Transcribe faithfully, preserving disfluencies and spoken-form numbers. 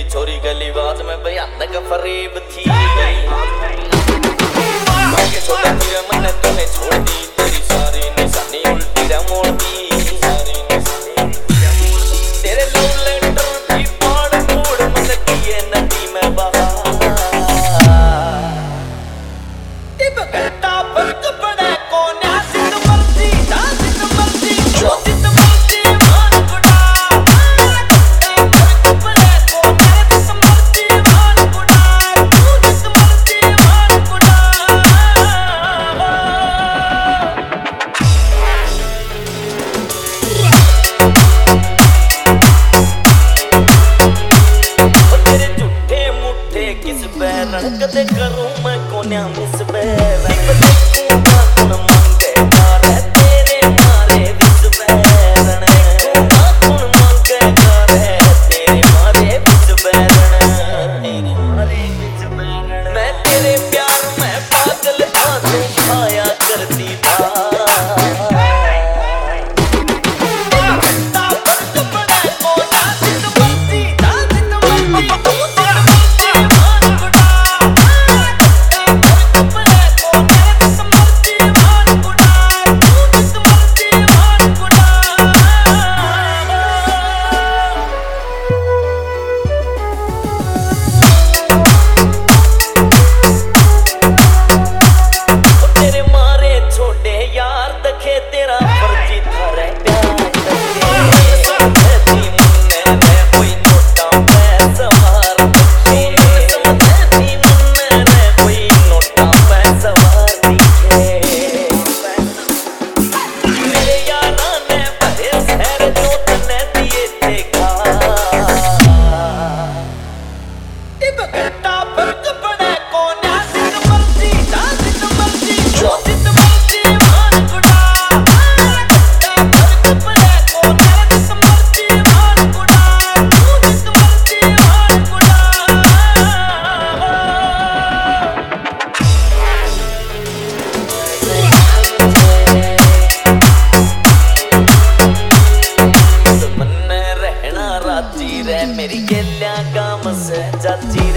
छोरी गली बात में भयानक फरेब थी। छोटा तेरा मन तूने छोड़ दी, तेरी सारी निशानी उल्टी रे मोड़ दी, सारी निशानी तेरे लव लेटर की पाड़ मूड मन किए नदी में बहा। टिप घंटा फर्क पड़े कौन जिद मर्जी जा जिद मर्जी जो जिद मर्जी मान गुड़ा। फर्क पड़े कौन जिद मर्जी मान गुड़ा, तू जिद मर्जी मान गुड़ा। तेरे झूठे मुठे किस बैरन कदे करूं मैं कोन्या मिस बैरन। मैं तेरे प्यार में पागल आंसू खाया करती था। तेरा फर्जी था रे प्यार समझती मुन्ने रे कोई नोटा पैसा मार दिखे, समझती मुन्ने रे कोई नोटा पैसा मार दिखे। मेरे यारा ने भरे शहर जो तने दिए थे खा। टिप घंटा फर्क पड़े कौन जिद मर्जी जा जिद मर्जी जो जिद मर्जी मान गुड़ा। मेरी गेल्या काम से चाची